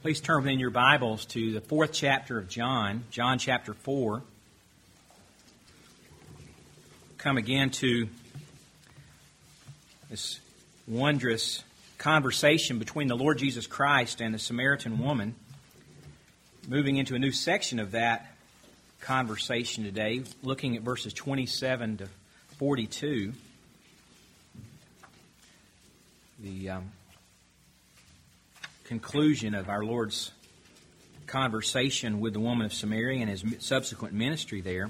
Please turn in your Bibles to the 4th chapter of John, John chapter 4. Come again to this wondrous conversation between the Lord Jesus Christ and the Samaritan woman. Moving into a new section of that conversation today, looking at verses 27 to 42. The conclusion of our Lord's conversation with the woman of Samaria and his subsequent ministry there.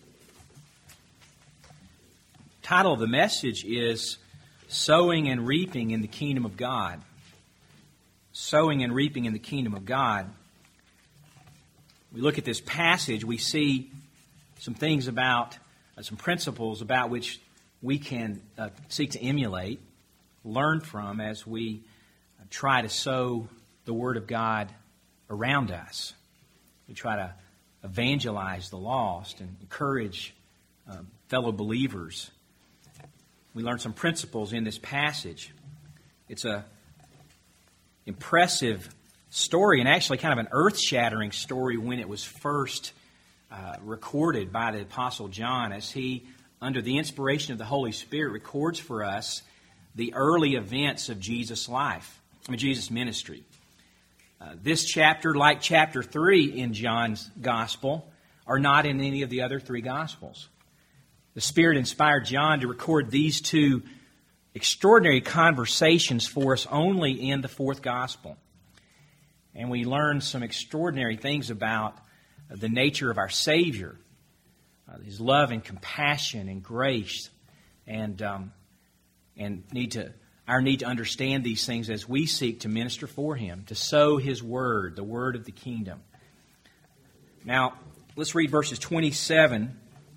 Title of the message is Sowing and Reaping in the Kingdom of God. Sowing and reaping in the Kingdom of God. We look at this passage, we see some things about, some principles about which we can seek to emulate, learn from as we try to sow the Word of God around us. We try to evangelize the lost and encourage fellow believers. We learn some principles in this passage. It's an impressive story and actually kind of an earth-shattering story when it was first recorded by the Apostle John as he, under the inspiration of the Holy Spirit, records for us the early events of Jesus' life. Jesus' ministry. This chapter, like chapter 3 in John's Gospel, are not in any of the other three Gospels. The Spirit inspired John to record these two extraordinary conversations for us only in the fourth Gospel. And we learn some extraordinary things about the nature of our Savior, His love and compassion and grace, and our need to understand these things as we seek to minister for Him, to sow His Word, the Word of the Kingdom. Now, let's read verses 27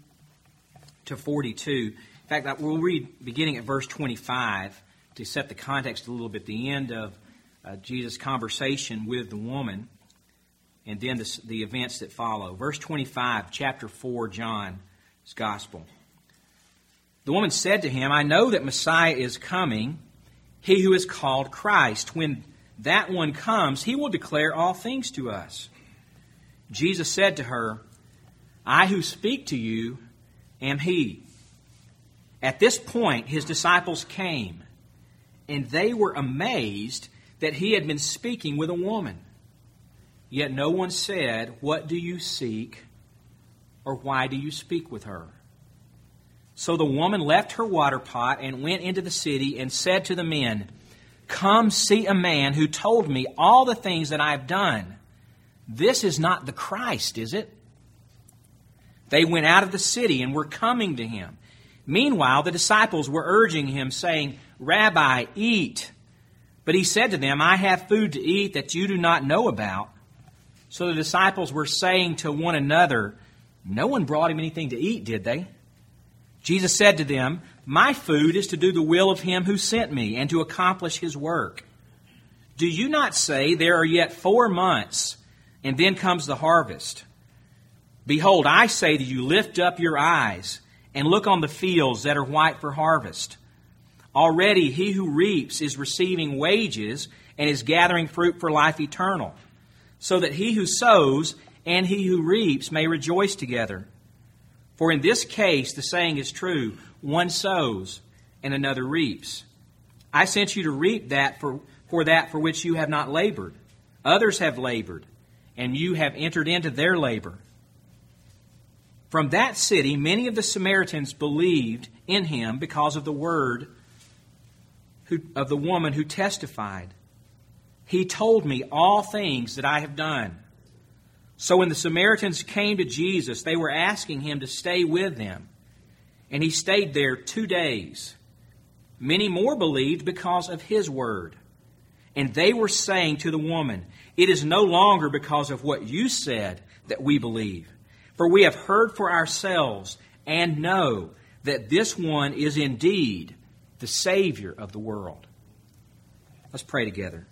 to 42. In fact, we'll read beginning at verse 25 to set the context a little bit, the end of Jesus' conversation with the woman, and then the events that follow. Verse 25, chapter 4, John's Gospel. The woman said to him, "I know that Messiah is coming, He who is called Christ. When that one comes, He will declare all things to us." Jesus said to her, "I who speak to you am He." At this point, His disciples came, and they were amazed that He had been speaking with a woman. Yet no one said, "What do you seek?" or "Why do you speak with her?" So the woman left her water pot and went into the city and said to the men, "Come see a man who told me all the things that I have done. This is not the Christ, is it?" They went out of the city and were coming to Him. Meanwhile, the disciples were urging Him, saying, "Rabbi, eat." But He said to them, "I have food to eat that you do not know about." So the disciples were saying to one another, "No one brought Him anything to eat, did they?" Jesus said to them, "My food is to do the will of Him who sent me and to accomplish His work. Do you not say, 'There are yet 4 months, and then comes the harvest'? Behold, I say to you, lift up your eyes and look on the fields that are white for harvest. Already he who reaps is receiving wages and is gathering fruit for life eternal, so that he who sows and he who reaps may rejoice together. For in this case, the saying is true, one sows and another reaps. I sent you to reap that for which you have not labored. Others have labored, and you have entered into their labor." From that city, many of the Samaritans believed in Him because of the word of the woman who testified, "He told me all things that I have done." So when the Samaritans came to Jesus, they were asking Him to stay with them. And He stayed there 2 days. Many more believed because of His word. And they were saying to the woman, "It is no longer because of what you said that we believe. For we have heard for ourselves and know that this one is indeed the Savior of the world." Let's pray together.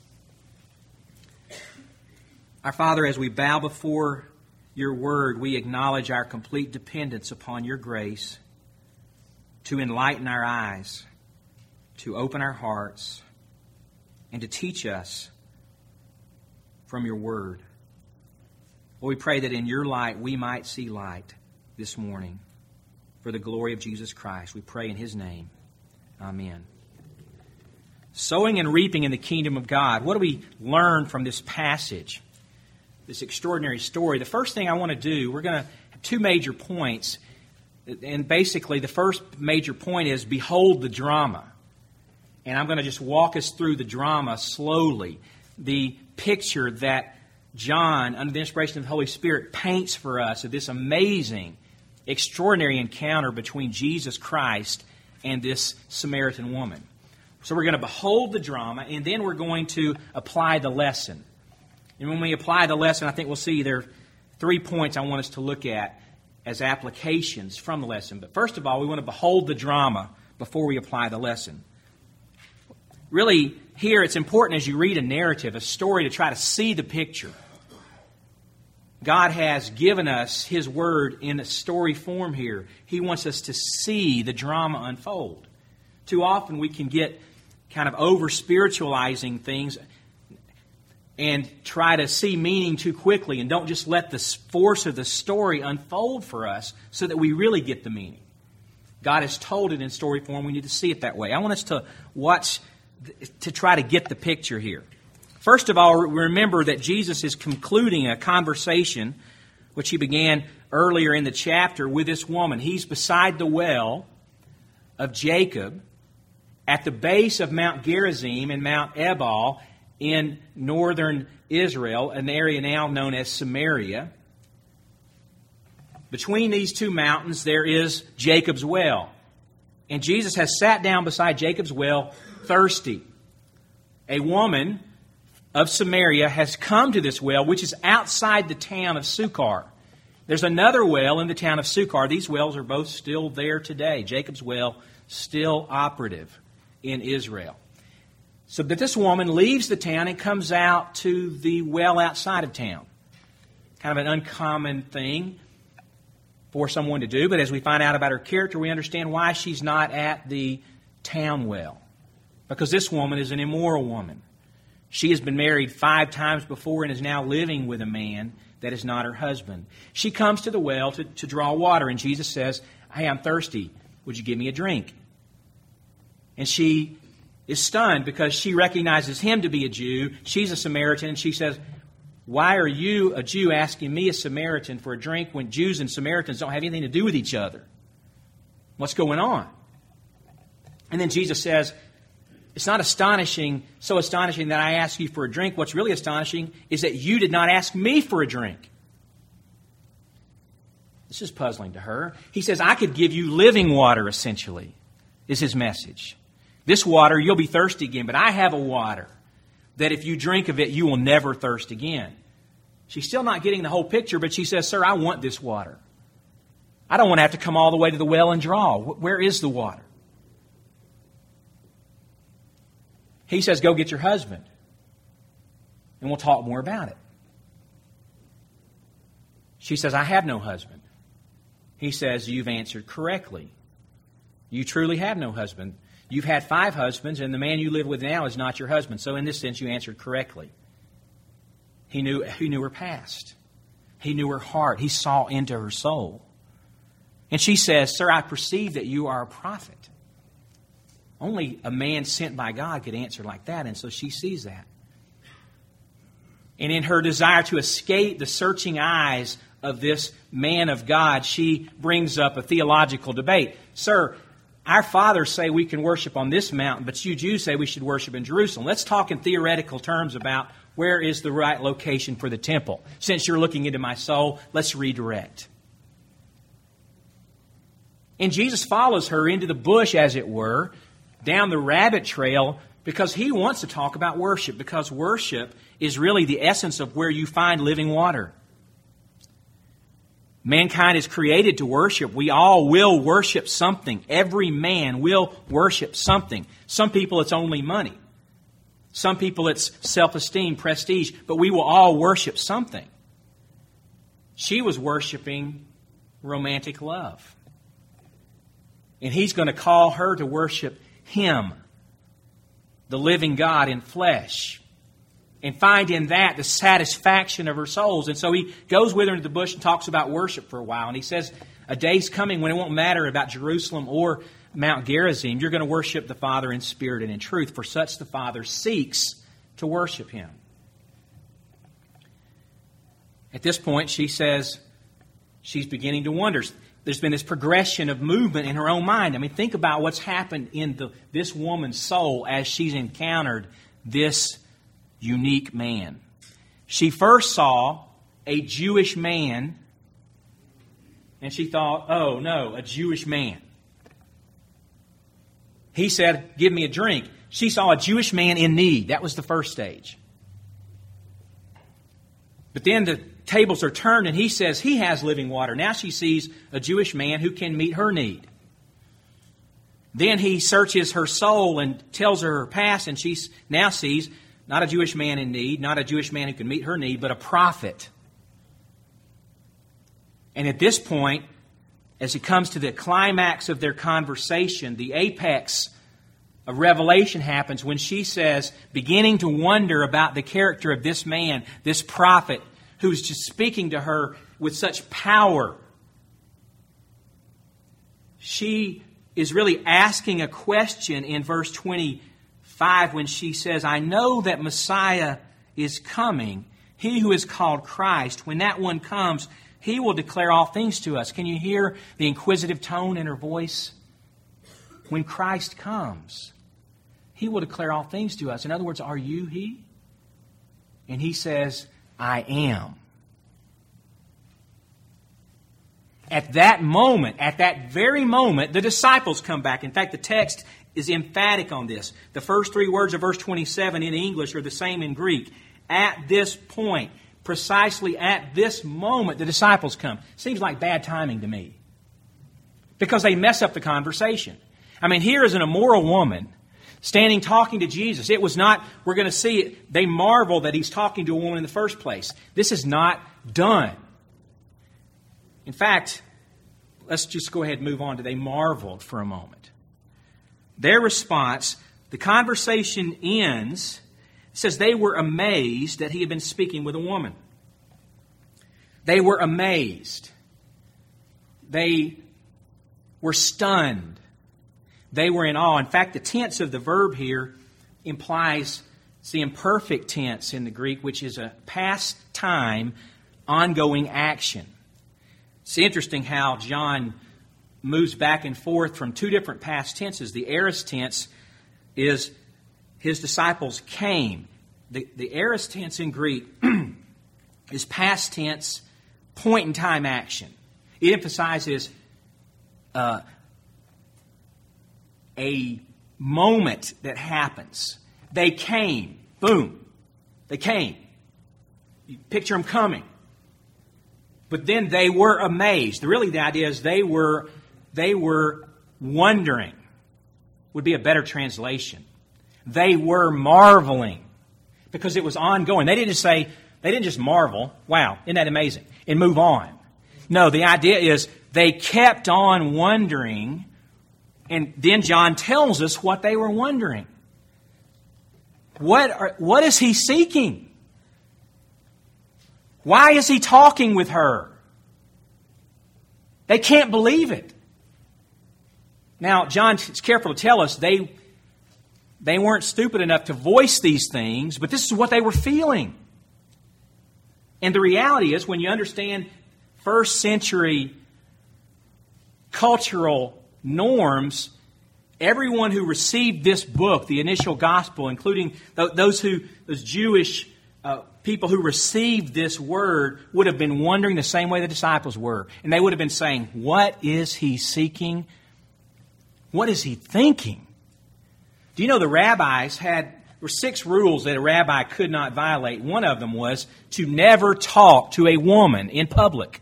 Our Father, as we bow before your word, we acknowledge our complete dependence upon your grace to enlighten our eyes, to open our hearts, and to teach us from your word. Lord, we pray that in your light we might see light this morning for the glory of Jesus Christ. We pray in his name. Amen. Sowing and reaping in the kingdom of God. What do we learn from this passage, this extraordinary story? The first thing I want to do, we're going to have two major points. And basically, the first major point is, behold the drama. And I'm going to just walk us through the drama slowly. The picture that John, under the inspiration of the Holy Spirit, paints for us of this amazing, extraordinary encounter between Jesus Christ and this Samaritan woman. So we're going to behold the drama, and then we're going to apply the lesson. And when we apply the lesson, I think we'll see there are 3 points I want us to look at as applications from the lesson. But first of all, we want to behold the drama before we apply the lesson. Really, here it's important as you read a narrative, a story, to try to see the picture. God has given us his word in a story form here. He wants us to see the drama unfold. Too often we can get kind of over-spiritualizing things and try to see meaning too quickly and don't just let the force of the story unfold for us so that we really get the meaning. God has told it in story form. We need to see it that way. I want us to watch, to try to get the picture here. First of all, remember that Jesus is concluding a conversation which he began earlier in the chapter with this woman. He's beside the well of Jacob at the base of Mount Gerizim and Mount Ebal in northern Israel, an area now known as Samaria. Between these two mountains there is Jacob's well. And Jesus has sat down beside Jacob's well, thirsty. A woman of Samaria has come to this well, which is outside the town of Sychar. There's another well in the town of Sychar. These wells are both still there today. Jacob's well, still operative in Israel. So that this woman leaves the town and comes out to the well outside of town. Kind of an uncommon thing for someone to do, but as we find out about her character, we understand why she's not at the town well. Because this woman is an immoral woman. She has been married 5 times before and is now living with a man that is not her husband. She comes to the well to draw water, and Jesus says, "Hey, I'm thirsty. Would you give me a drink?" And she is stunned because she recognizes him to be a Jew. She's a Samaritan, and she says, "Why are you, a Jew, asking me, a Samaritan, for a drink when Jews and Samaritans don't have anything to do with each other? What's going on?" And then Jesus says, "It's not so astonishing that I ask you for a drink. What's really astonishing is that you did not ask me for a drink." This is puzzling to her. He says, "I could give you living water," essentially, is his message. This water, you'll be thirsty again, but I have a water that if you drink of it, you will never thirst again. She's still not getting the whole picture, but she says, "Sir, I want this water. I don't want to have to come all the way to the well and draw. Where is the water?" He says, "Go get your husband, and we'll talk more about it." She says, "I have no husband." He says, "You've answered correctly. You truly have no husband. You've had 5 husbands, and the man you live with now is not your husband. So in this sense, you answered correctly." He knew her past. He knew her heart. He saw into her soul. And she says, "Sir, I perceive that you are a prophet." Only a man sent by God could answer like that, and so she sees that. And in her desire to escape the searching eyes of this man of God, she brings up a theological debate. "Sir, our fathers say we can worship on this mountain, but you Jews say we should worship in Jerusalem. Let's talk in theoretical terms about where is the right location for the temple. Since you're looking into my soul, let's redirect." And Jesus follows her into the bush, as it were, down the rabbit trail, because he wants to talk about worship, because worship is really the essence of where you find living water. Mankind is created to worship. We all will worship something. Every man will worship something. Some people it's only money. Some people it's self-esteem, prestige. But we will all worship something. She was worshiping romantic love. And he's going to call her to worship him, the living God in flesh. and find in that the satisfaction of her souls. And so he goes with her into the bush and talks about worship for a while. And he says, a day's coming when it won't matter about Jerusalem or Mount Gerizim. You're going to worship the Father in spirit and in truth, for such the Father seeks to worship Him. At this point, she says she's beginning to wonder. There's been this progression of movement in her own mind. I mean, think about what's happened in this woman's soul as she's encountered this unique man. She first saw a Jewish man, and she thought, oh no, a Jewish man. He said, give me a drink. She saw a Jewish man in need. That was the first stage. But then the tables are turned and he says he has living water. Now she sees a Jewish man who can meet her need. Then he searches her soul and tells her her past, and she now sees not a Jewish man in need, not a Jewish man who can meet her need, but a prophet. And at this point, as it comes to the climax of their conversation, the apex of revelation happens when she says, beginning to wonder about the character of this man, this prophet, who's just speaking to her with such power. She is really asking a question in verse 25 when she says, I know that Messiah is coming, he who is called Christ. When that one comes, he will declare all things to us. Can you hear the inquisitive tone in her voice? When Christ comes, he will declare all things to us. In other words, are you he? And he says, I am. At that moment, at that very moment, the disciples come back. In fact, the text is emphatic on this. The first three words of verse 27 in English are the same in Greek. At this point, precisely at this moment, the disciples come. Seems like bad timing to me, because they mess up the conversation. I mean, here is an immoral woman standing talking to Jesus. It was not, we're going to see it, they marvel that he's talking to a woman in the first place. This is not done. In fact, let's just go ahead and move on to they marveled for a moment. Their response, the conversation ends, it says they were amazed that he had been speaking with a woman. They were amazed. They were stunned. They were in awe. In fact, the tense of the verb here implies it's the imperfect tense in the Greek, which is a past time, ongoing action. It's interesting how John moves back and forth from two different past tenses. The aorist tense is his disciples came. The aorist tense in Greek is past tense, point in time action. It emphasizes a moment that happens. They came. Boom. They came. You picture them coming. But then they were amazed. Really, the idea is they were wondering. Would be a better translation. They were marveling, because it was ongoing. They didn't just marvel, wow, isn't that amazing, and move on. No, the idea is they kept on wondering, and then John tells us what they were wondering. What is he seeking? Why is he talking with her? They can't believe it. Now, John is careful to tell us they weren't stupid enough to voice these things, but this is what they were feeling. And the reality is, when you understand first century cultural norms, everyone who received this book, the initial gospel, including those Jewish people who received this word, would have been wondering the same way the disciples were. And they would have been saying, what is he seeking? What is he thinking? Do you know the rabbis there were 6 rules that a rabbi could not violate. One of them was to never talk to a woman in public.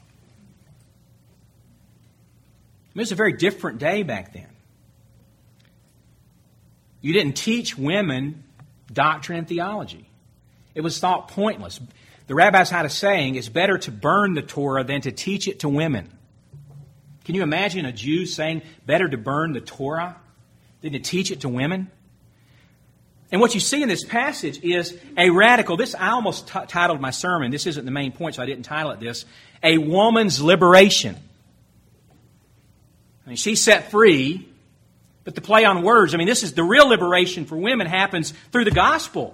It was a very different day back then. You didn't teach women doctrine and theology. It was thought pointless. The rabbis had a saying, it's better to burn the Torah than to teach it to women. Can you imagine a Jew saying, better to burn the Torah than to teach it to women? And what you see in this passage is a radical, I almost titled my sermon, this isn't the main point, so I didn't title it this, A Woman's Liberation. I mean, she's set free, but the play on words, this is the real liberation for women happens through the gospel.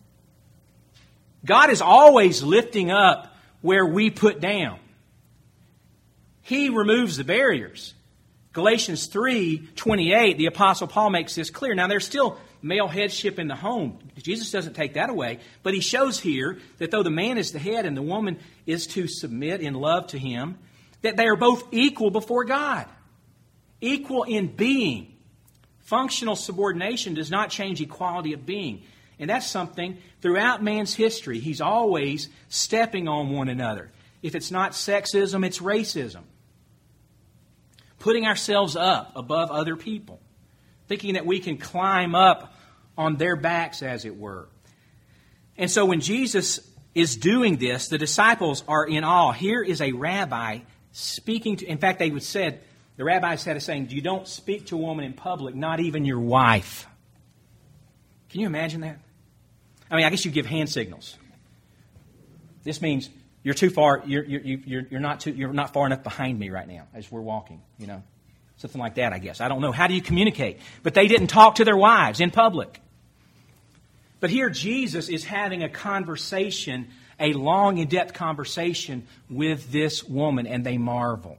God is always lifting up where we put down. He removes the barriers. Galatians 3:28, the Apostle Paul makes this clear. Now, there's still male headship in the home. Jesus doesn't take that away. But he shows here that though the man is the head and the woman is to submit in love to him, that they are both equal before God. Equal in being. Functional subordination does not change equality of being. And that's something throughout man's history. He's always stepping on one another. If it's not sexism, it's racism. Putting ourselves up above other people. Thinking that we can climb up on their backs, as it were. And so when Jesus is doing this, the disciples are in awe. Here is a rabbi speaking to... In fact, the rabbi said a saying, you don't speak to a woman in public, not even your wife. Can you imagine that? I guess you give hand signals. This means you're too far. You're not far enough behind me right now as we're walking. Something like that. I guess I don't know. How do you communicate? But they didn't talk to their wives in public. But here Jesus is having a conversation, a long, in-depth conversation with this woman, and they marvel.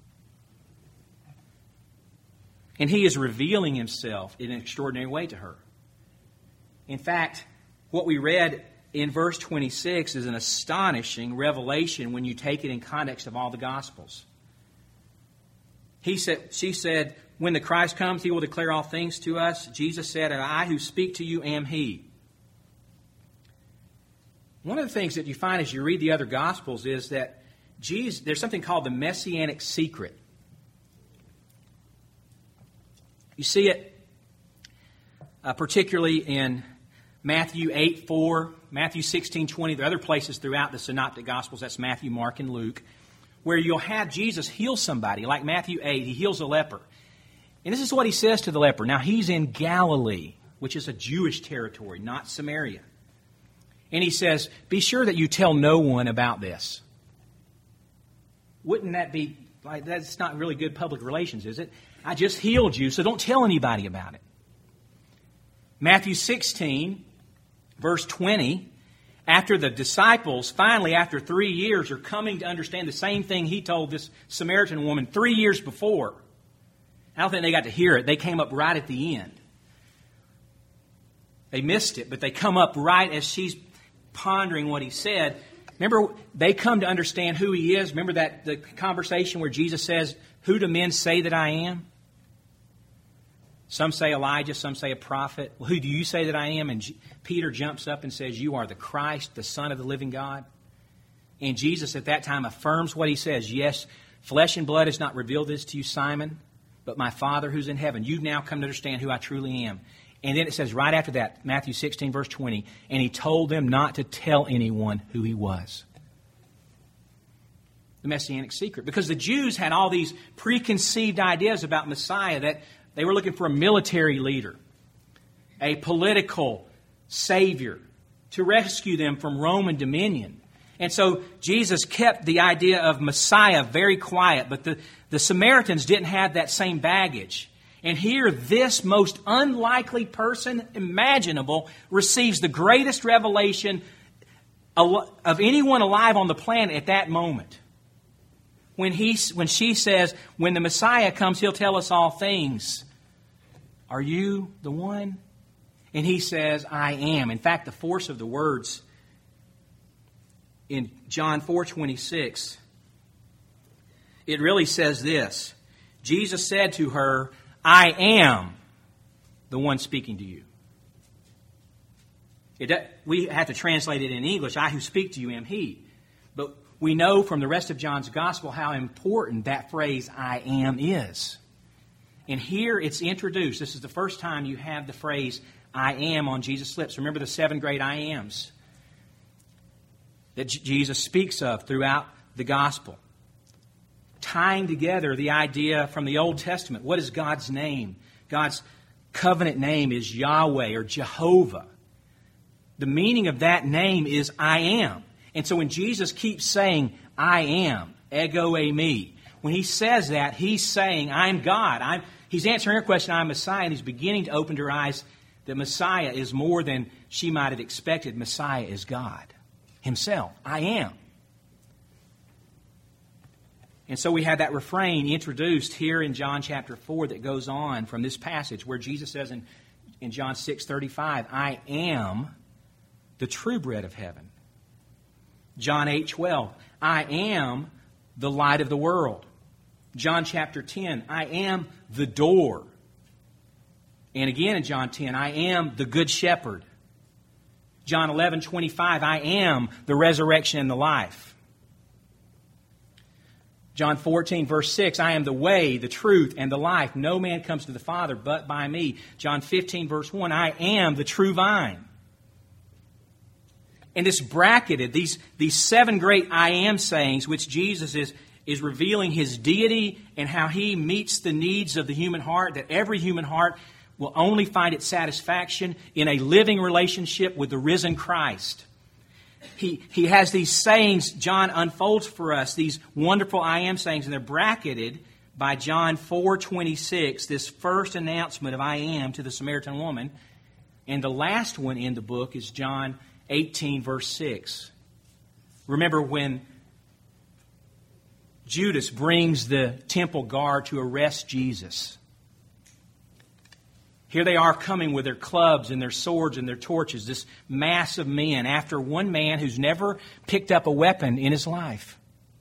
And he is revealing himself in an extraordinary way to her. In fact, what we read in verse 26 is an astonishing revelation when you take it in context of all the Gospels. She said, when the Christ comes, he will declare all things to us. Jesus said, and I who speak to you am he. One of the things that you find as you read the other Gospels is that there's something called the Messianic secret. You see it particularly in Matthew 8:4, Matthew 16:20. There are other places throughout the Synoptic Gospels, that's Matthew, Mark, and Luke, where you'll have Jesus heal somebody. Like Matthew 8, he heals a leper. And this is what he says to the leper. Now, he's in Galilee, which is a Jewish territory, not Samaria. And he says, be sure that you tell no one about this. Wouldn't that be, that's not really good public relations, is it? I just healed you, so don't tell anybody about it. Matthew 16, verse 20, after the disciples, finally after 3 years, are coming to understand the same thing he told this Samaritan woman 3 years before. I don't think they got to hear it. They came up right at the end. They missed it, but they come up right as she's pondering what he said. Remember, they come to understand who he is. Remember that the conversation where Jesus says, who do men say that I am? Some say Elijah, some say a prophet. Well, who do you say that I am? And Peter jumps up and says, you are the Christ, the Son of the living God. And Jesus at that time affirms what he says. Yes, flesh and blood has not revealed this to you, Simon, but my Father who's in heaven. You've now come to understand who I truly am. And then it says right after that, Matthew 16, verse 20, and he told them not to tell anyone who he was. The Messianic secret. Because the Jews had all these preconceived ideas about Messiah, that they were looking for a military leader, a political savior to rescue them from Roman dominion. And so Jesus kept the idea of Messiah very quiet, but the Samaritans didn't have that same baggage. And here, this most unlikely person imaginable receives the greatest revelation of anyone alive on the planet at that moment. When she says, when the Messiah comes, he'll tell us all things. Are you the one? And he says, I am. In fact, the force of the words in John 4:26, it really says this. Jesus said to her, I am the one speaking to you. We have to translate it in English. I who speak to you am he. But we know from the rest of John's Gospel how important that phrase, I am, is. And here it's introduced. This is the first time you have the phrase, I am, on Jesus' lips. Remember the 7 great I ams that Jesus speaks of throughout the Gospel. Tying together the idea from the Old Testament. What is God's name? God's covenant name is Yahweh or Jehovah. The meaning of that name is I am. And so when Jesus keeps saying, I am, ego eimi, when he says that, he's saying, I'm God. He's answering her question, I'm Messiah, and he's beginning to open her eyes that Messiah is more than she might have expected. Messiah is God himself. I am. And so we have that refrain introduced here in John chapter 4 that goes on from this passage where Jesus says in John 6:35, I am the true bread of heaven. John 8:12, I am the light of the world. John chapter 10, I am the door. And again in John 10, I am the good shepherd. John 11:25, I am the resurrection and the life. John 14, verse 6, I am the way, the truth, and the life. No man comes to the Father but by me. John 15, verse 1, I am the true vine. And this bracketed, these 7 great I am sayings, which Jesus is revealing His deity and how He meets the needs of the human heart, that every human heart will only find its satisfaction in a living relationship with the risen Christ. He has these sayings John unfolds for us, these wonderful I am sayings, and they're bracketed by John 4:26, this first announcement of I am to the Samaritan woman. And the last one in the book is John 18, verse 6. Remember when Judas brings the temple guard to arrest Jesus. Here they are coming with their clubs and their swords and their torches, this mass of men after one man who's never picked up a weapon in his life.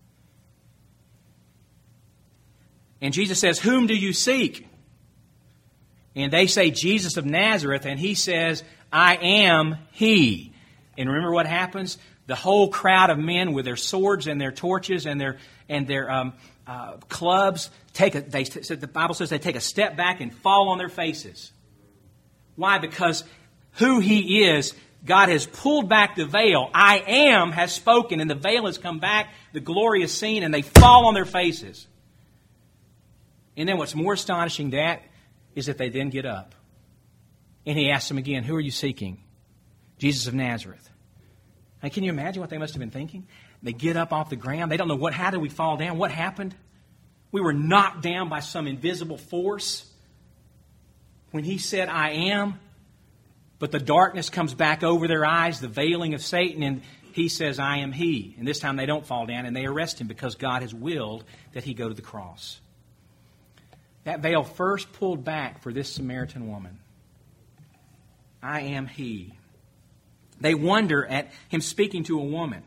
And Jesus says, whom do you seek? And they say, Jesus of Nazareth, and he says, I am he. And remember what happens? The whole crowd of men with their swords and their torches and their clubs the Bible says they take a step back and fall on their faces. Why? Because who He is, God has pulled back the veil. I am has spoken, and the veil has come back. The glory is seen, and they fall on their faces. And then what's more astonishing than that is that they then get up. And He asks them again, who are you seeking? Jesus of Nazareth. Now, can you imagine what they must have been thinking? They get up off the ground. They don't know how did we fall down? What happened? We were knocked down by some invisible force. When He said, I am, but the darkness comes back over their eyes, the veiling of Satan, and He says, I am He. And this time they don't fall down, and they arrest Him because God has willed that He go to the cross. That veil first pulled back for this Samaritan woman. I am He. They wonder at Him speaking to a woman.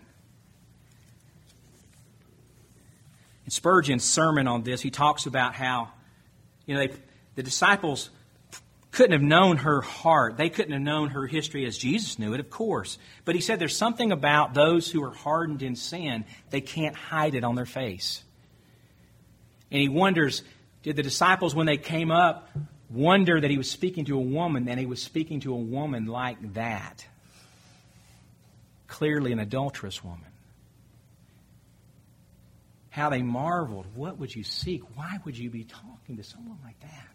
In Spurgeon's sermon on this, he talks about how, the disciples couldn't have known her heart. They couldn't have known her history as Jesus knew it, of course. But he said there's something about those who are hardened in sin, they can't hide it on their face. And he wonders, did the disciples, when they came up, wonder that He was speaking to a woman, and He was speaking to a woman like that? Clearly an adulterous woman. How they marveled. What would you seek? Why would you be talking to someone like that?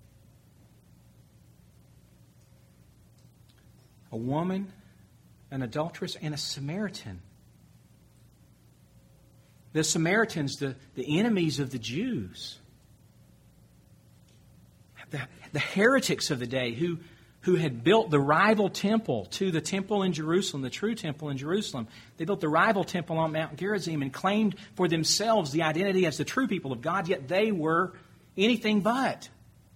A woman, an adulteress, and a Samaritan. The Samaritans, the enemies of the Jews. The heretics of the day who had built the rival temple to the temple in Jerusalem, the true temple in Jerusalem. They built the rival temple on Mount Gerizim and claimed for themselves the identity as the true people of God, yet they were anything but.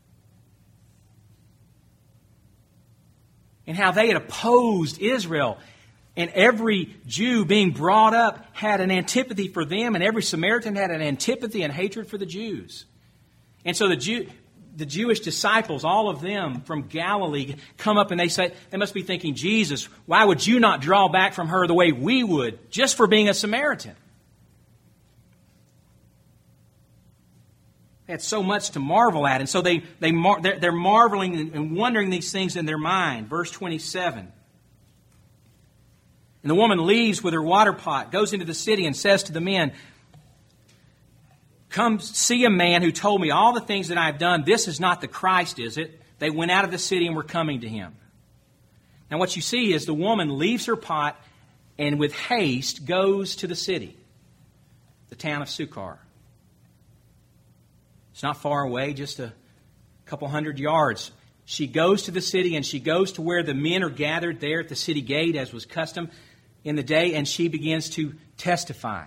And how they had opposed Israel. And every Jew being brought up had an antipathy for them, and every Samaritan had an antipathy and hatred for the Jews. And so the Jewish disciples, all of them from Galilee, come up and they say, they must be thinking, Jesus, why would you not draw back from her the way we would, just for being a Samaritan? They had so much to marvel at. And so they're marveling and wondering these things in their mind. Verse 27. And the woman leaves with her water pot, goes into the city and says to the men, come see a man who told me all the things that I have done. This is not the Christ, is it? They went out of the city and were coming to him. Now what you see is the woman leaves her pot and with haste goes to the city, the town of Sychar. It's not far away, just a couple hundred yards. She goes to the city and she goes to where the men are gathered there at the city gate, as was custom in the day, and she begins to testify.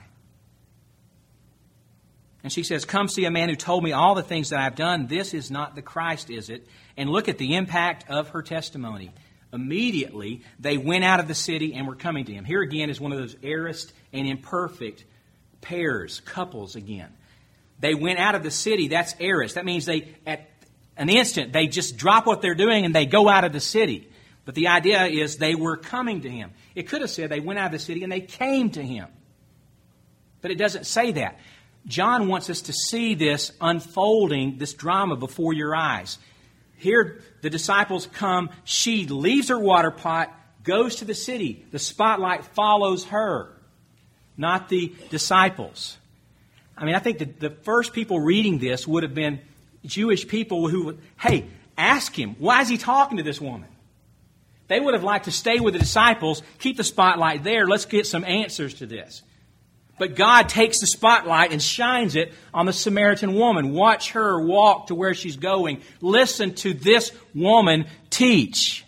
And she says, "Come see a man who told me all the things that I've done. This is not the Christ, is it?" And look at the impact of her testimony. Immediately, they went out of the city and were coming to him. Here again is one of those aorist and imperfect pairs, couples again. They went out of the city. That's aorist. That means they, at an instant, they just drop what they're doing and they go out of the city. But the idea is they were coming to him. It could have said they went out of the city and they came to him. But it doesn't say that. John wants us to see this unfolding, this drama before your eyes. Here, the disciples come. She leaves her water pot, goes to the city. The spotlight follows her, not the disciples. I mean, I think the first people reading this would have been Jewish people who would, hey, ask him, why is he talking to this woman? They would have liked to stay with the disciples, keep the spotlight there. Let's get some answers to this. But God takes the spotlight and shines it on the Samaritan woman. Watch her walk to where she's going. Listen to this woman teach.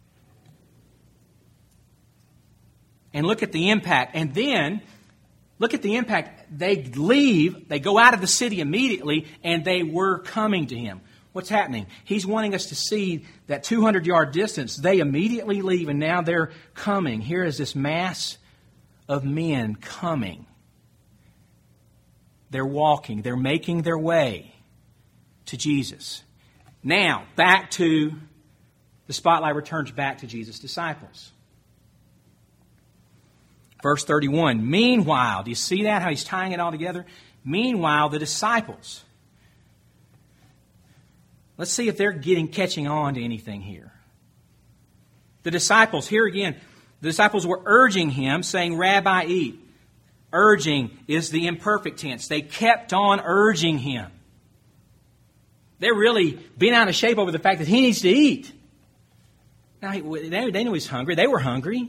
And look at the impact. And then, look at the impact. They leave, they go out of the city immediately, and they were coming to him. What's happening? He's wanting us to see that 200-yard distance. They immediately leave, and now they're coming. Here is this mass of men coming. They're walking. They're making their way to Jesus. Now, back to the spotlight returns back to Jesus' disciples. Verse 31. Meanwhile, do you see that? How he's tying it all together? Meanwhile, the disciples. Let's see if they're catching on to anything here. The disciples, here again, the disciples were urging him, saying, "Rabbi, eat." Urging is the imperfect tense. They kept on urging him. They're really being out of shape over the fact that he needs to eat. Now, they knew he's hungry. They were hungry.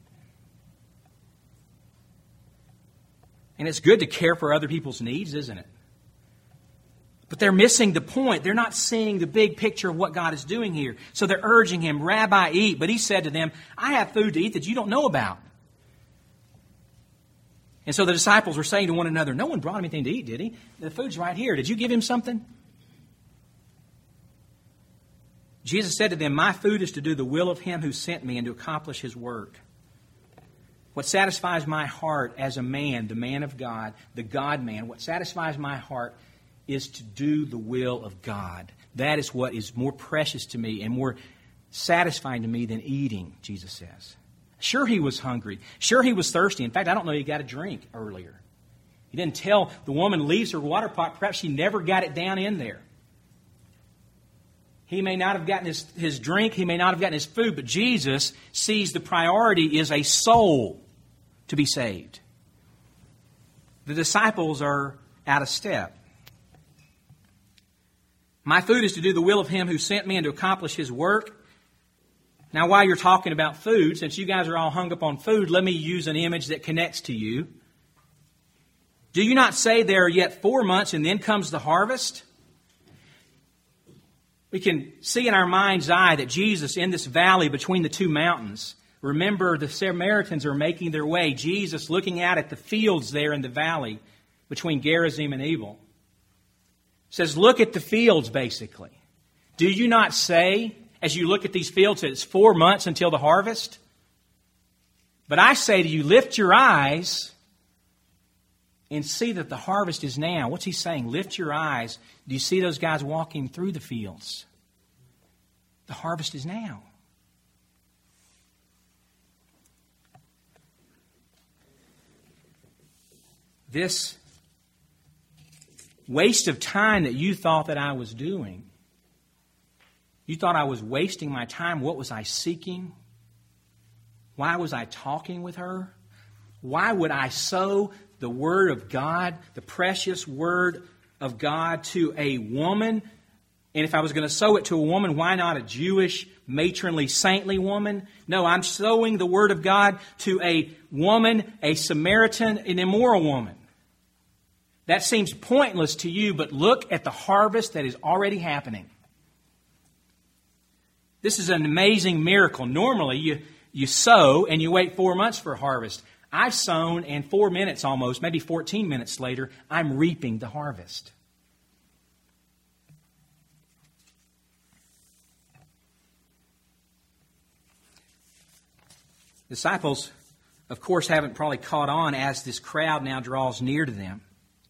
And it's good to care for other people's needs, isn't it? But they're missing the point. They're not seeing the big picture of what God is doing here. So they're urging him, "Rabbi, eat." But he said to them, "I have food to eat that you don't know about." And so the disciples were saying to one another, "No one brought him anything to eat, did he? The food's right here. Did you give him something?" Jesus said to them, "My food is to do the will of him who sent me and to accomplish his work." What satisfies my heart as a man, the man of God, the God-man, what satisfies my heart is to do the will of God. That is what is more precious to me and more satisfying to me than eating, Jesus says. Sure, he was hungry. Sure, he was thirsty. In fact, I don't know he got a drink earlier. He didn't tell the woman leaves her water pot. Perhaps she never got it down in there. He may not have gotten his drink. He may not have gotten his food. But Jesus sees the priority is a soul to be saved. The disciples are out of step. My food is to do the will of him who sent me and to accomplish his work. Now, while you're talking about food, since you guys are all hung up on food, let me use an image that connects to you. Do you not say there are yet 4 months and then comes the harvest? We can see in our mind's eye that Jesus, in this valley between the two mountains, remember the Samaritans are making their way. Jesus looking out at the fields there in the valley between Gerizim and Ebal. Says, look at the fields, basically. Do you not say, as you look at these fields, that it's 4 months until the harvest? But I say to you, lift your eyes and see that the harvest is now. What's he saying? Lift your eyes. Do you see those guys walking through the fields? The harvest is now. This waste of time that you thought that I was doing, you thought I was wasting my time. What was I seeking? Why was I talking with her? Why would I sow the Word of God, the precious Word of God, to a woman And if I was going to sow it to a woman, why not a Jewish, matronly, saintly woman? No, I'm sowing the Word of God to a woman, a Samaritan, an immoral woman. That seems pointless to you, but look at the harvest that is already happening. This is an amazing miracle. Normally, you sow and you wait 4 months for a harvest. I've sown, and 4 minutes almost, maybe 14 minutes later, I'm reaping the harvest. Disciples, of course, haven't probably caught on as this crowd now draws near to them.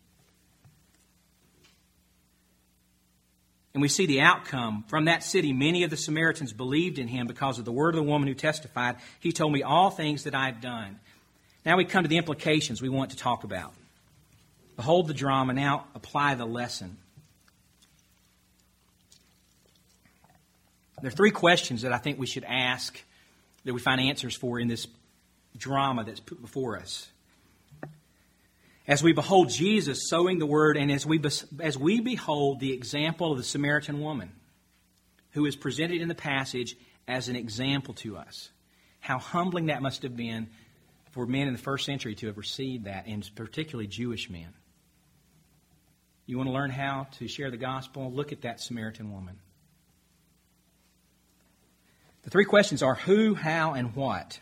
And we see the outcome. From that city, many of the Samaritans believed in him because of the word of the woman who testified, he told me all things that I've done. Now we come to the implications we want to talk about. Behold the drama, now apply the lesson. There are 3 questions that I think we should ask that we find answers for in this drama that's put before us. As we behold Jesus sowing the word, and as we behold the example of the Samaritan woman, who is presented in the passage as an example to us, how humbling that must have been for men in the first century to have received that, and particularly Jewish men. You want to learn how to share the gospel? Look at that Samaritan woman. The 3 questions are who, how, and what.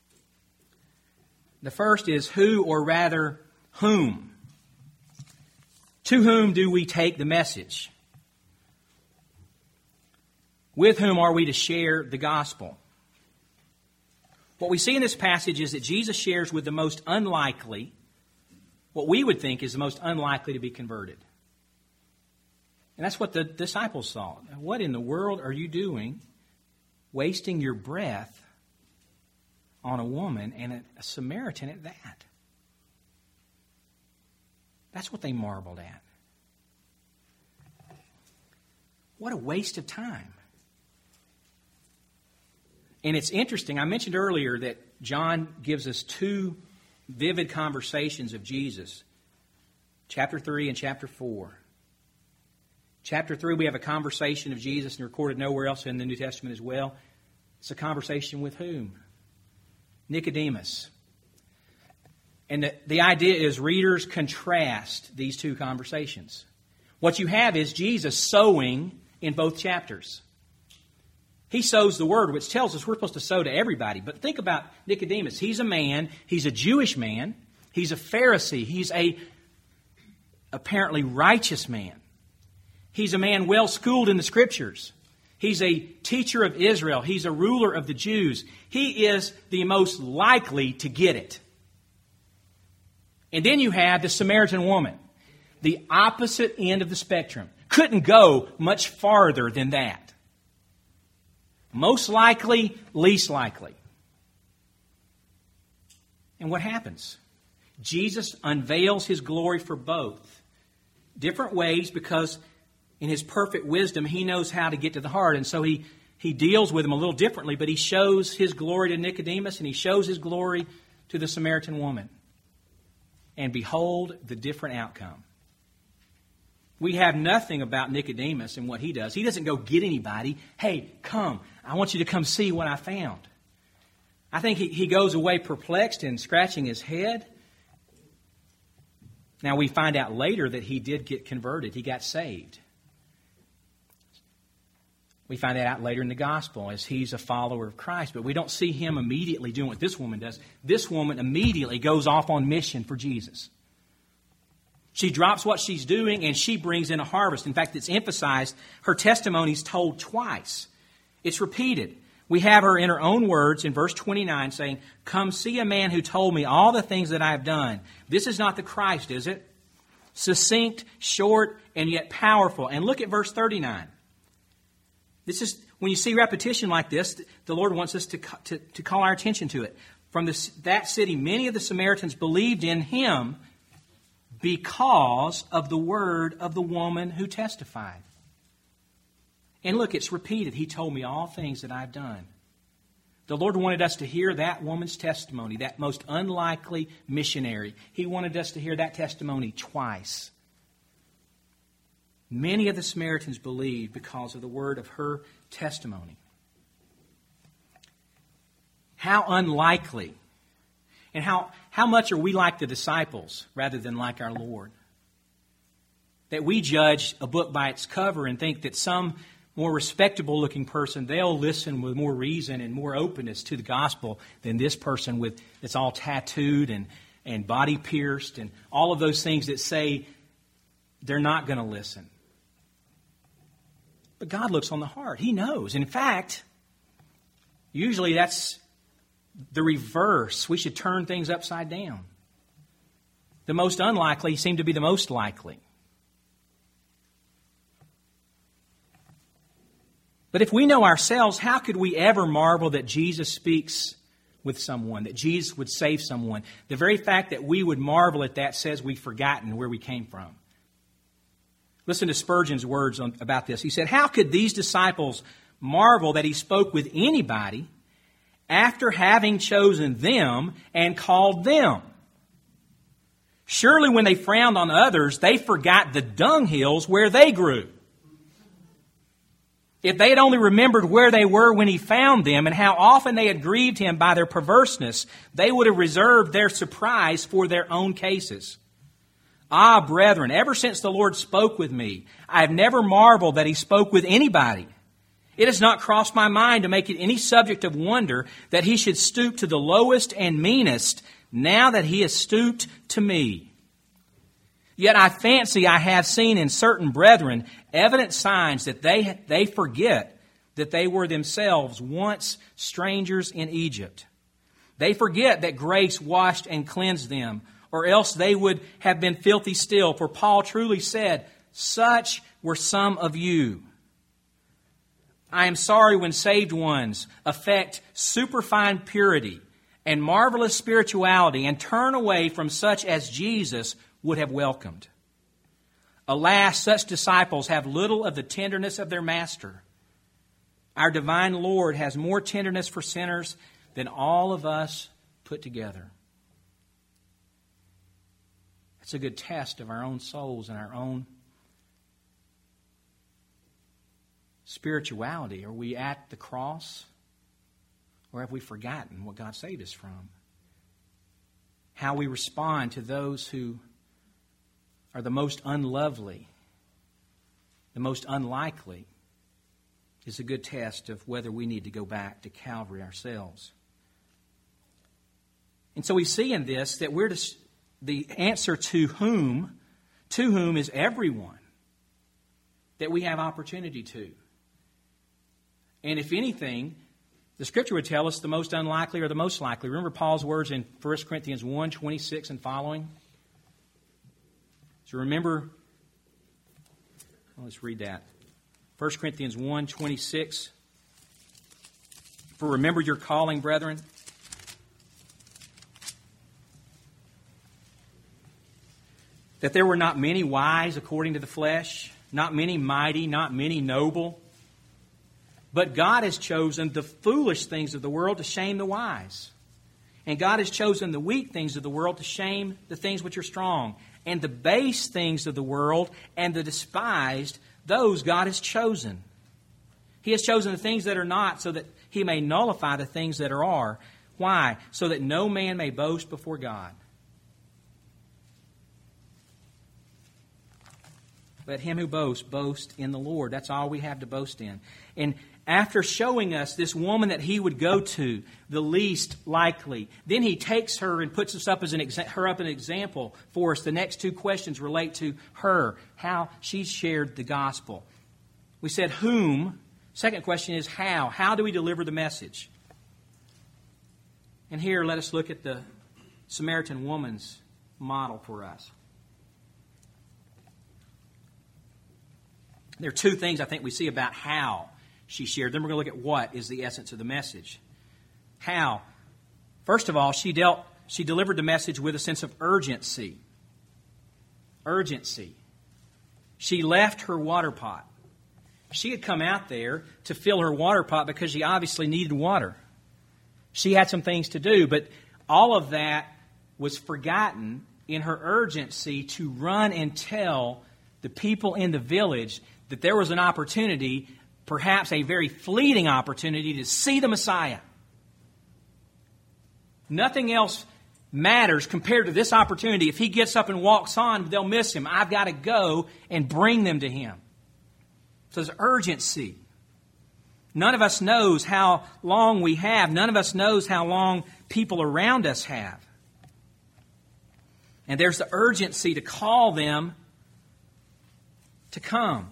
The first is who, or rather whom. To whom do we take the message? With whom are we to share the gospel? What we see in this passage is that Jesus shares with the most unlikely, what we would think is the most unlikely to be converted. And that's what the disciples saw. What in the world are you doing, wasting your breath on a woman, and a Samaritan at that? That's what they marveled at. What a waste of time. And it's interesting, I mentioned earlier that John gives us 2 vivid conversations of Jesus. Chapter 3 and chapter 4. Chapter 3, we have a conversation of Jesus, and recorded nowhere else in the New Testament as well. It's a conversation with whom? Nicodemus. And the idea is readers contrast these 2 conversations. What you have is Jesus sowing in both chapters. He sows the word, which tells us we're supposed to sow to everybody. But think about Nicodemus. He's a man. He's a Jewish man. He's a Pharisee. He's a apparently righteous man. He's a man well schooled in the Scriptures. He's a teacher of Israel. He's a ruler of the Jews. He is the most likely to get it. And then you have the Samaritan woman, the opposite end of the spectrum. Couldn't go much farther than that. Most likely, least likely. And what happens? Jesus unveils his glory for both. Different ways, because in his perfect wisdom, he knows how to get to the heart. And so he deals with them a little differently, but he shows his glory to Nicodemus, and he shows his glory to the Samaritan woman. And behold the different outcome. We have nothing about Nicodemus and what he does. He doesn't go get anybody. Hey, come. I want you to come see what I found. I think he goes away perplexed and scratching his head. Now we find out later that he did get converted. He got saved. We find that out later in the gospel as he's a follower of Christ. But we don't see him immediately doing what this woman does. This woman immediately goes off on mission for Jesus. She drops what she's doing and she brings in a harvest. In fact, it's emphasized. Her testimony is told twice. It's repeated. We have her in her own words in verse 29 saying, "Come see a man who told me all the things that I have done." This is not the Christ, is it? Succinct, short, and yet powerful. And look at verse 39. This is, when you see repetition like this, the Lord wants us to call our attention to it. From that city, many of the Samaritans believed in him because of the word of the woman who testified. And look, it's repeated. He told me all things that I've done. The Lord wanted us to hear that woman's testimony, that most unlikely missionary. He wanted us to hear that testimony twice. Many of the Samaritans believed because of the word of her testimony. How unlikely. And how much are we like the disciples rather than like our Lord? That we judge a book by its cover and think that some more respectable looking person, they'll listen with more reason and more openness to the gospel than this person that's all tattooed and body pierced and all of those things that say they're not going to listen. But God looks on the heart. He knows. In fact, usually that's the reverse. We should turn things upside down. The most unlikely seem to be the most likely. But if we know ourselves, how could we ever marvel that Jesus speaks with someone, that Jesus would save someone? The very fact that we would marvel at that says we've forgotten where we came from. Listen to Spurgeon's words about this. He said, "How could these disciples marvel that he spoke with anybody after having chosen them and called them? Surely when they frowned on others, they forgot the dunghills where they grew. If they had only remembered where they were when he found them and how often they had grieved him by their perverseness, they would have reserved their surprise for their own cases. Ah, brethren, ever since the Lord spoke with me, I have never marveled that he spoke with anybody. It has not crossed my mind to make it any subject of wonder that he should stoop to the lowest and meanest now that he has stooped to me. Yet I fancy I have seen in certain brethren evident signs that they forget that they were themselves once strangers in Egypt. They forget that grace washed and cleansed them, or else they would have been filthy still. For Paul truly said, 'Such were some of you.' I am sorry when saved ones affect superfine purity and marvelous spirituality and turn away from such as Jesus would have welcomed. Alas, such disciples have little of the tenderness of their Master. Our divine Lord has more tenderness for sinners than all of us put together." It's a good test of our own souls and our own spirituality. Are we at the cross? Or have we forgotten what God saved us from? How we respond to those who are the most unlovely, the most unlikely, is a good test of whether we need to go back to Calvary ourselves. And so we see in this that the answer to whom is everyone that we have opportunity to. And if anything, the Scripture would tell us the most unlikely or the most likely. Remember Paul's words in 1 Corinthians 1:26 and following? So remember, let's read that. 1 Corinthians 1:26. "For remember your calling, brethren. That there were not many wise according to the flesh, not many mighty, not many noble. But God has chosen the foolish things of the world to shame the wise. And God has chosen the weak things of the world to shame the things which are strong. And the base things of the world and the despised, those God has chosen. He has chosen the things that are not so that he may nullify the things that are. Why? So that no man may boast before God. Let him who boasts, boast in the Lord." That's all we have to boast in. And after showing us this woman that he would go to, the least likely, then he takes her and puts us up as an example for us. The next two questions relate to her, how she shared the gospel. We said whom. Second question is how. How do we deliver the message? And here, let us look at the Samaritan woman's model for us. There are two things I think we see about how she shared. Then we're going to look at what is the essence of the message. How? First of all, she delivered the message with a sense of urgency. Urgency. She left her water pot. She had come out there to fill her water pot because she obviously needed water. She had some things to do, but all of that was forgotten in her urgency to run and tell the the people in the village that there was an opportunity, perhaps a very fleeting opportunity, to see the Messiah. Nothing else matters compared to this opportunity. If he gets up and walks on, they'll miss him. I've got to go and bring them to him. So there's urgency. None of us knows how long we have. None of us knows how long people around us have. And there's the urgency to call them to come.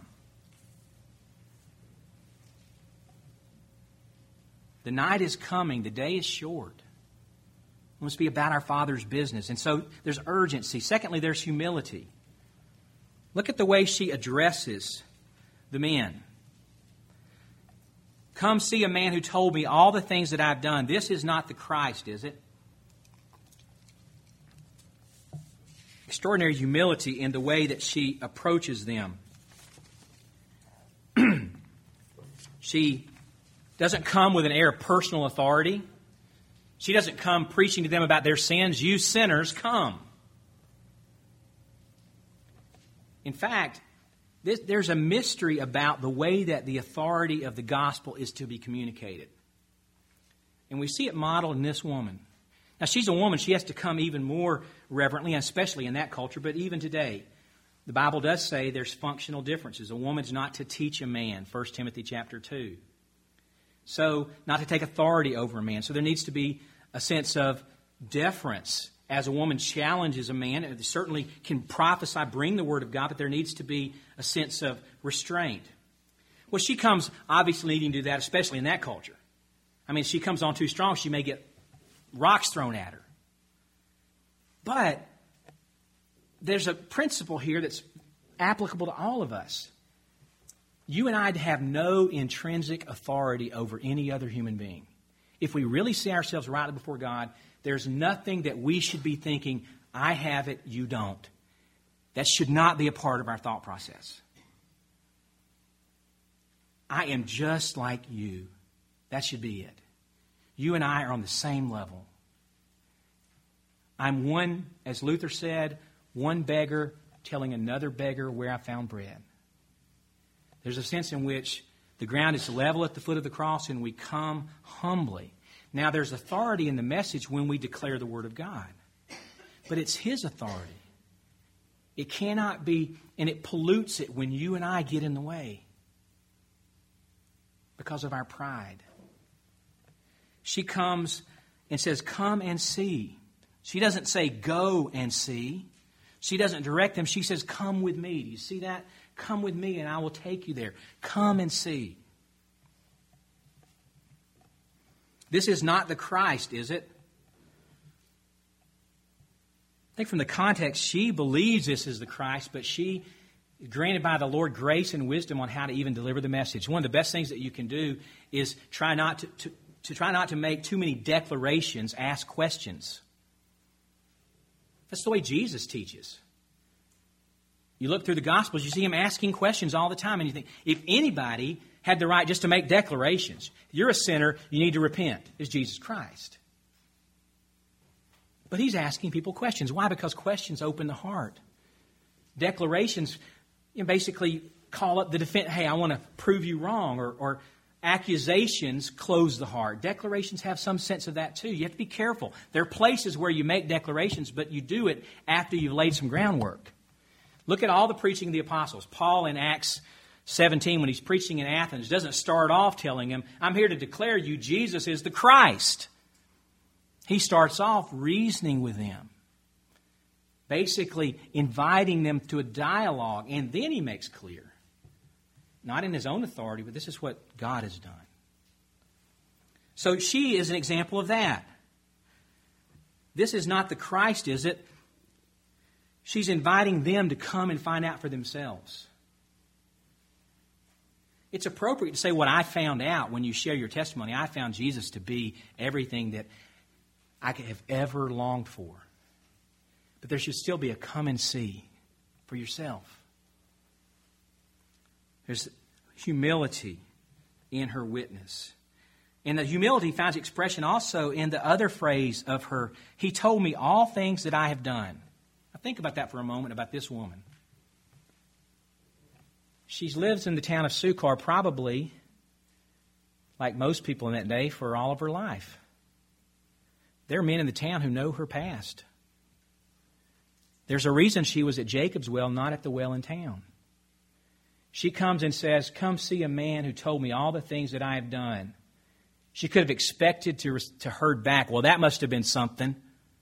The night is coming. The day is short. We must be about our Father's business. And so there's urgency. Secondly, there's humility. Look at the way she addresses the men. Come see a man who told me all the things that I've done. This is not the Christ, is it? Extraordinary humility in the way that she approaches them. She doesn't come with an air of personal authority. She doesn't come preaching to them about their sins. You sinners, come. In fact, there's a mystery about the way that the authority of the gospel is to be communicated. And we see it modeled in this woman. Now, she's a woman. She has to come even more reverently, especially in that culture, but even today. The Bible does say there's functional differences. A woman's not to teach a man, 1 Timothy chapter 2. So, not to take authority over a man. So there needs to be a sense of deference as a woman challenges a man. It certainly can prophesy, bring the Word of God, but there needs to be a sense of restraint. Well, she comes obviously needing to do that, especially in that culture. I mean, if she comes on too strong, she may get rocks thrown at her. But there's a principle here that's applicable to all of us. You and I have no intrinsic authority over any other human being. If we really see ourselves rightly before God, there's nothing that we should be thinking, I have it, you don't. That should not be a part of our thought process. I am just like you. That should be it. You and I are on the same level. I'm one, as Luther said, one beggar telling another beggar where I found bread. There's a sense in which the ground is level at the foot of the cross and we come humbly. Now, there's authority in the message when we declare the Word of God. But it's His authority. It cannot be, and it pollutes it when you and I get in the way because of our pride. She comes and says, come and see. She doesn't say, go and see. She doesn't direct them. She says, come with me. Do you see that? Come with me and I will take you there. Come and see. This is not the Christ, is it? I think from the context, she believes this is the Christ, but she, granted by the Lord grace and wisdom on how to even deliver the message. One of the best things that you can do is try not to make too many declarations, ask questions. That's the way Jesus teaches. You look through the Gospels, you see Him asking questions all the time, and you think, if anybody had the right just to make declarations, you're a sinner, you need to repent, is Jesus Christ. But He's asking people questions. Why? Because questions open the heart. Declarations basically call up the defense, hey, I want to prove you wrong, or accusations close the heart. Declarations have some sense of that too. You have to be careful. There are places where you make declarations, but you do it after you've laid some groundwork. Look at all the preaching of the apostles. Paul in Acts 17, when he's preaching in Athens, doesn't start off telling them, I'm here to declare you Jesus is the Christ. He starts off reasoning with them, basically inviting them to a dialogue, and then he makes clear, not in his own authority, but this is what God has done. So she is an example of that. This is not the Christ, is it? She's inviting them to come and find out for themselves. It's appropriate to say what I found out when you share your testimony. I found Jesus to be everything that I could have ever longed for. But there should still be a come and see for yourself. There's humility in her witness. And the humility finds expression also in the other phrase of her, He told me all things that I have done. Now think about that for a moment, about this woman. She lives in the town of Sychar, probably, like most people in that day, for all of her life. There are men in the town who know her past. There's a reason she was at Jacob's well, not at the well in town. She comes and says, "Come see a man who told me all the things that I have done." She could have expected to heard back, "Well, that must have been something."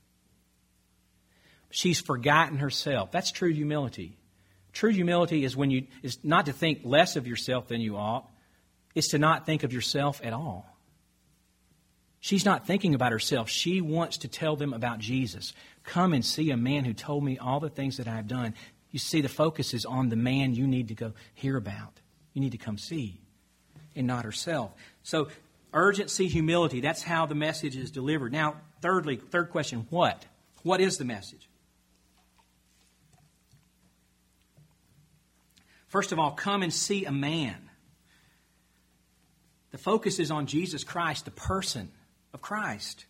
She's forgotten herself. That's true humility. True humility is not to think less of yourself than you ought. It's to not think of yourself at all. She's not thinking about herself. She wants to tell them about Jesus. "Come and see a man who told me all the things that I've done." You see, the focus is on the man you need to go hear about. You need to come see, and not herself. So, urgency, humility, that's how the message is delivered. Now, third question, what? What is the message? First of all, come and see a man. The focus is on Jesus Christ, the person of Christ.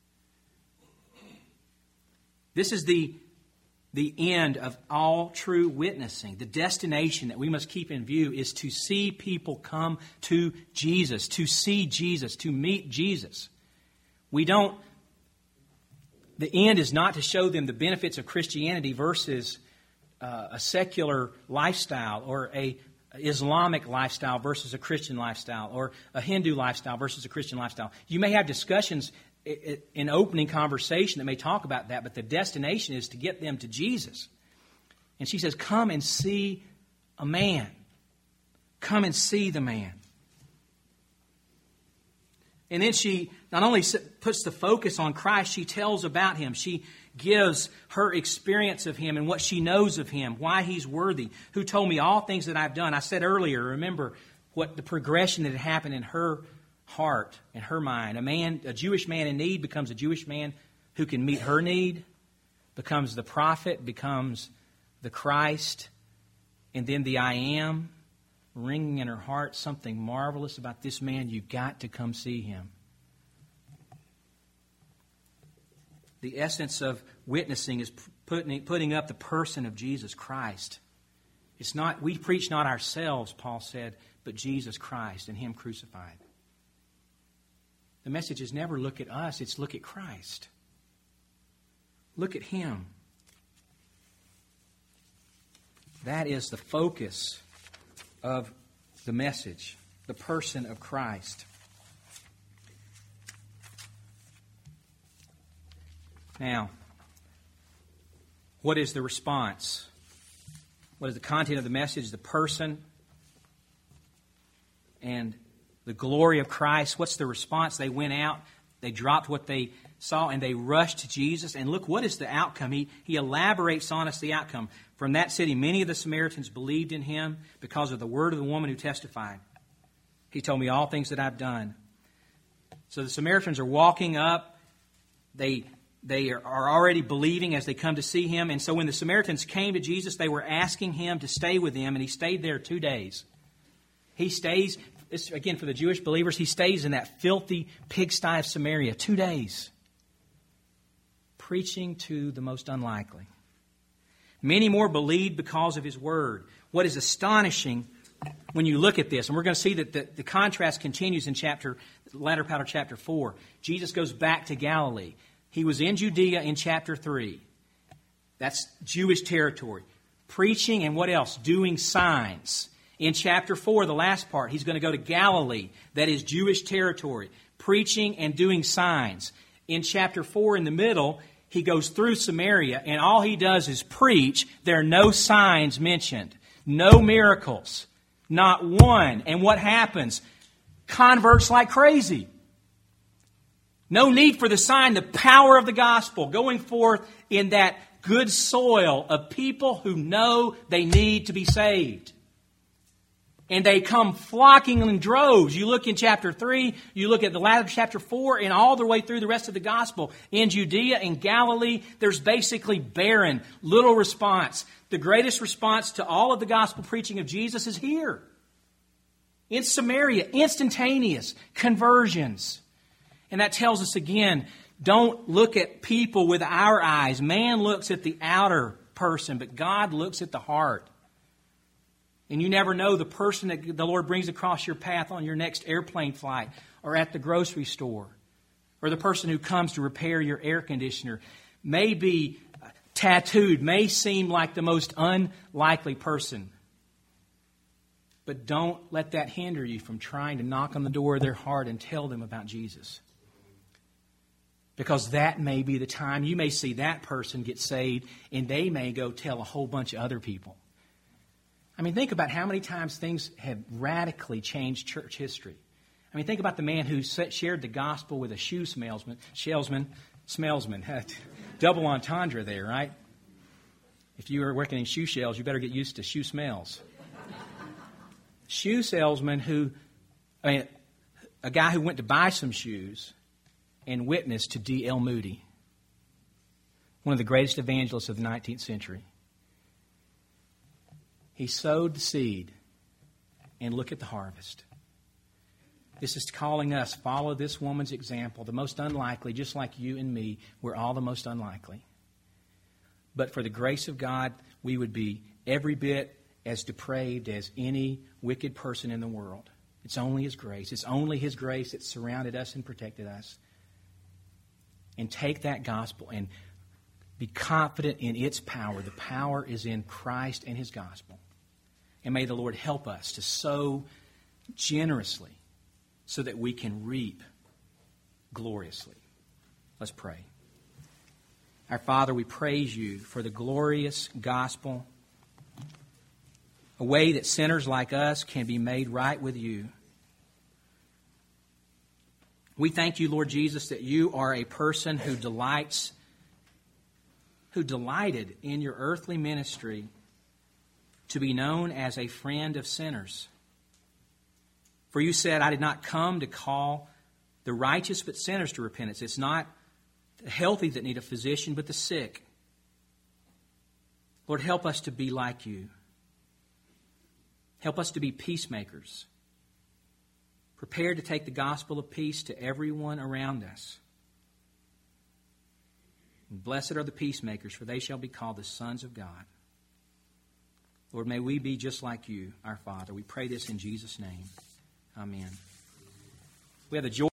This is the end of all true witnessing. The destination that we must keep in view is to see people come to Jesus, to see Jesus, to meet Jesus. The end is not to show them the benefits of Christianity versus a secular lifestyle, or a Islamic lifestyle versus a Christian lifestyle, or a Hindu lifestyle versus a Christian lifestyle. You may have discussions in opening conversation that may talk about that, but the destination is to get them to Jesus. And she says, "Come and see a man. Come and see the man." And then she not only puts the focus on Christ, she tells about Him. She gives her experience of Him and what she knows of Him, why He's worthy, who told me all things that I've done. I said earlier, remember what the progression that had happened in her heart, in her mind. A Jewish man in need becomes a Jewish man who can meet her need, becomes the prophet, becomes the Christ, and then the I am, ringing in her heart, something marvelous about this man. You've got to come see him. The essence of witnessing is putting up the person of Jesus Christ. It's not, we preach not ourselves, Paul said, but Jesus Christ and Him crucified. The message is never look at us, it's look at Christ. Look at Him. That is the focus of the message, the person of Christ. Now, what is the response? What is the content of the message? The person and the glory of Christ. What's the response? They went out, they dropped what they saw, and they rushed to Jesus. And look, what is the outcome? He elaborates on us the outcome. From that city, many of the Samaritans believed in Him because of the word of the woman who testified. He told me all things that I've done. So the Samaritans are walking up. They are already believing as they come to see Him. And so when the Samaritans came to Jesus, they were asking Him to stay with them. And He stayed there 2 days. He stays, this, again, for the Jewish believers, He stays in that filthy pigsty of Samaria 2 days, preaching to the most unlikely. Many more believed because of His word. What is astonishing when you look at this, and we're going to see that the contrast continues in the latter part of chapter 4. Jesus goes back to Galilee. He was in Judea in chapter 3. That's Jewish territory. Preaching and what else? Doing signs. In chapter 4, the last part, He's going to go to Galilee. That is Jewish territory. Preaching and doing signs. In chapter 4, in the middle, He goes through Samaria, and all He does is preach. There are no signs mentioned. No miracles. Not one. And what happens? Converts like crazy. No need for the sign, the power of the gospel going forth in that good soil of people who know they need to be saved. And they come flocking in droves. You look in chapter 3, you look at the latter chapter 4, and all the way through the rest of the gospel. In Judea and Galilee, there's basically barren, little response. The greatest response to all of the gospel preaching of Jesus is here. In Samaria, instantaneous conversions. And that tells us again, don't look at people with our eyes. Man looks at the outer person, but God looks at the heart. And you never know the person that the Lord brings across your path on your next airplane flight or at the grocery store, or the person who comes to repair your air conditioner may be tattooed, may seem like the most unlikely person. But don't let that hinder you from trying to knock on the door of their heart and tell them about Jesus. Because that may be the time you may see that person get saved, and they may go tell a whole bunch of other people. I mean, think about how many times things have radically changed church history. I mean, think about the man who shared the gospel with a shoe smellsman. Double entendre there, right? If you are working in shoe sales, you better get used to shoe smells. Shoe salesman a guy who went to buy some shoes and witnessed to D.L. Moody, one of the greatest evangelists of the 19th century. He sowed the seed, and look at the harvest. This is calling us, follow this woman's example, the most unlikely, just like you and me, we're all the most unlikely. But for the grace of God, we would be every bit as depraved as any wicked person in the world. It's only His grace. It's only His grace that surrounded us and protected us. And take that gospel and be confident in its power. The power is in Christ and His gospel. And may the Lord help us to sow generously so that we can reap gloriously. Let's pray. Our Father, we praise You for the glorious gospel, a way that sinners like us can be made right with You. We thank You, Lord Jesus, that You are a person who delighted in Your earthly ministry to be known as a friend of sinners. For You said, I did not come to call the righteous but sinners to repentance. It's not the healthy that need a physician, but the sick. Lord, help us to be like You. Help us to be peacemakers, prepared to take the gospel of peace to everyone around us. And blessed are the peacemakers, for they shall be called the sons of God. Lord, may we be just like You, our Father. We pray this in Jesus' name. Amen. We have the joy